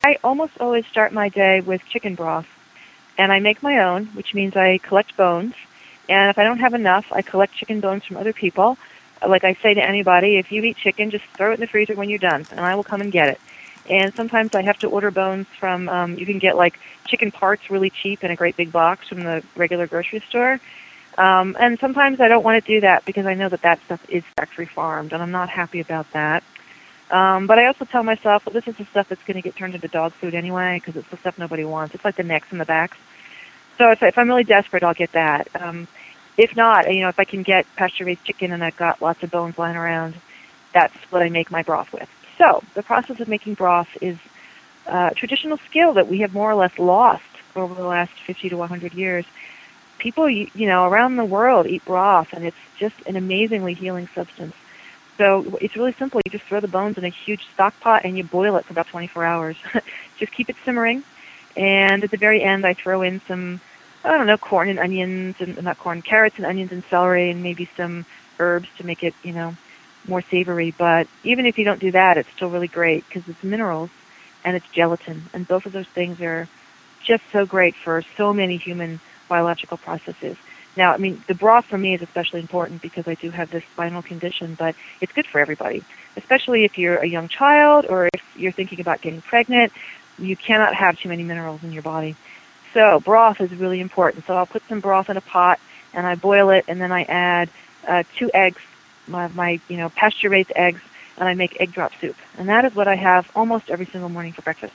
I almost always start my day with chicken broth, and I make my own, which means I collect bones. And if I don't have enough, I collect chicken bones from other people. Like I say to anybody, if you eat chicken, just throw it in the freezer when you're done, and I will come and get it. And sometimes I have to order bones from, you can get like chicken parts really cheap in a great big box from the regular grocery store. And sometimes I don't want to do that because I know that that stuff is factory farmed, and I'm not happy about that. But I also tell myself, well, this is the stuff that's going to get turned into dog food anyway because it's the stuff nobody wants. It's like the necks and the backs. So if I'm really desperate, I'll get that. If not, if I can get pasture-raised chicken and I've got lots of bones lying around, that's what I make my broth with. So the process of making broth is a traditional skill that we have more or less lost over the last 50 to 100 years. People, around the world eat broth, and it's just an amazingly healing substance. So it's really simple. You just throw the bones in a huge stock pot and you boil it for about 24 hours. Just keep it simmering. And at the very end, I throw in some, corn and onions, and not corn, carrots and onions and celery, and maybe some herbs to make it, more savory. But even if you don't do that, it's still really great because it's minerals and it's gelatin. And both of those things are just so great for so many human biological processes. Now, the broth for me is especially important because I do have this spinal condition, but it's good for everybody, especially if you're a young child or if you're thinking about getting pregnant. You cannot have too many minerals in your body. So broth is really important. So I'll put some broth in a pot, and I boil it, and then I add 2 eggs, my pasture-raised eggs, and I make egg drop soup. And that is what I have almost every single morning for breakfast.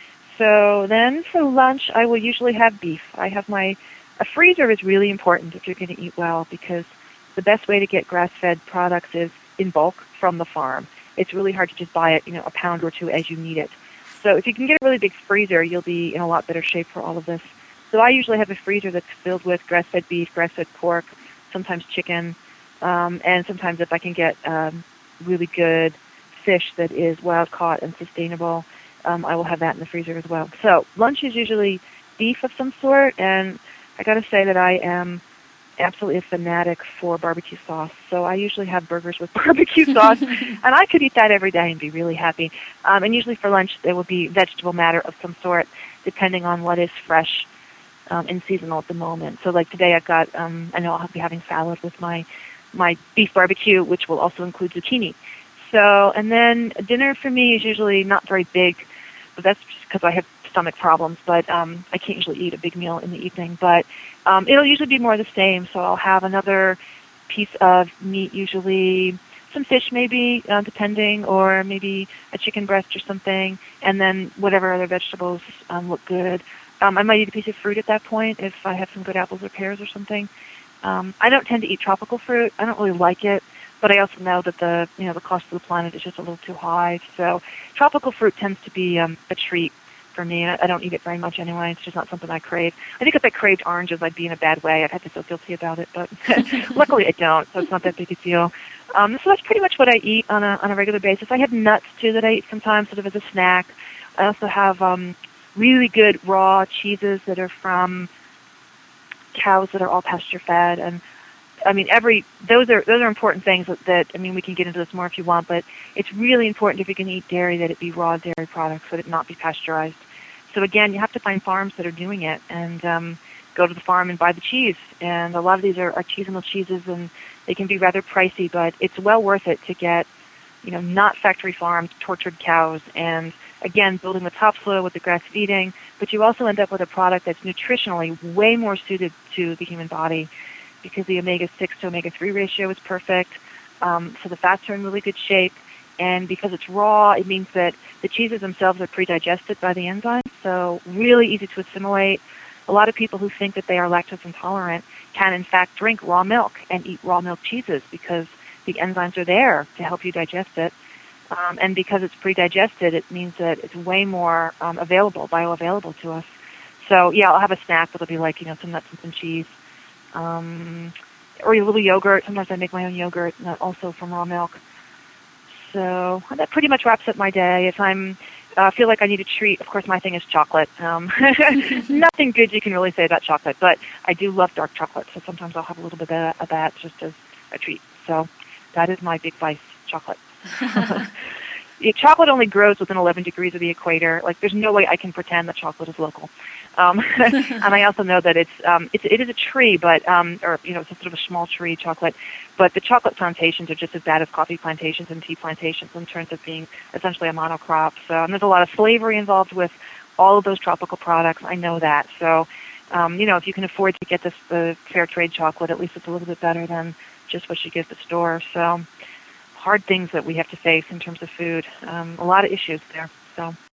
So then for lunch, I will usually have beef. A freezer is really important if you're going to eat well because the best way to get grass-fed products is in bulk from the farm. It's really hard to just buy it, a pound or two as you need it. So if you can get a really big freezer, you'll be in a lot better shape for all of this. So I usually have a freezer that's filled with grass-fed beef, grass-fed pork, sometimes chicken, and sometimes if I can get really good fish that is wild-caught and sustainable, I will have that in the freezer as well. So lunch is usually beef of some sort, and I got to say that I am absolutely a fanatic for barbecue sauce. So I usually have burgers with barbecue sauce, and I could eat that every day and be really happy. And usually for lunch there will be vegetable matter of some sort, depending on what is fresh and seasonal at the moment. So like today I've got, I know I'll be having salad with my beef barbecue, which will also include zucchini. So, and then dinner for me is usually not very big, but that's just because I have stomach problems, but I can't usually eat a big meal in the evening. But it'll usually be more the same. So I'll have another piece of meat, usually some fish maybe, depending, or maybe a chicken breast or something, and then whatever other vegetables look good. I might eat a piece of fruit at that point if I have some good apples or pears or something. I don't tend to eat tropical fruit. I don't really like it, but I also know that the cost of the planet is just a little too high. So tropical fruit tends to be a treat for me. I don't eat it very much anyway. It's just not something I crave. I think if I craved oranges, I'd be in a bad way. I'd have to feel guilty about it, but luckily I don't, so it's not that big a deal. So that's pretty much what I eat on a regular basis. I have nuts, too, that I eat sometimes sort of as a snack. I also have really good raw cheeses that are from cows that are all pasture-fed, and those are important things that we can get into this more if you want, but it's really important if you're going to eat dairy that it be raw dairy products, that it not be pasteurized. So again, you have to find farms that are doing it and go to the farm and buy the cheese. And a lot of these are artisanal cheeses, and they can be rather pricey, but it's well worth it to get, not factory farmed, tortured cows, and again, building the topsoil with the grass feeding, but you also end up with a product that's nutritionally way more suited to the human body, because the omega-6 to omega-3 ratio is perfect, so the fats are in really good shape, and because it's raw, it means that the cheeses themselves are pre-digested by the enzymes, so really easy to assimilate. A lot of people who think that they are lactose intolerant can, in fact, drink raw milk and eat raw milk cheeses because the enzymes are there to help you digest it, and because it's pre-digested, it means that it's way more bioavailable to us. So, yeah, I'll have a snack that'll be like, some nuts and some cheese. Or a little yogurt. Sometimes I make my own yogurt, also from raw milk. So that pretty much wraps up my day. If I'm feel like I need a treat, of course my thing is chocolate. Nothing good you can really say about chocolate, but I do love dark chocolate, so sometimes I'll have a little bit of that just as a treat. So that is my big vice, chocolate. chocolate only grows within 11 degrees of the equator. Like, there's no way I can pretend that chocolate is local. And I also know that it is a tree, but or it's a sort of a small tree, chocolate. But the chocolate plantations are just as bad as coffee plantations and tea plantations in terms of being essentially a monocrop. So, and there's a lot of slavery involved with all of those tropical products. I know that. So, if you can afford to get the fair trade chocolate, at least it's a little bit better than just what you get at the store. So, hard things that we have to face in terms of food. A lot of issues there. So.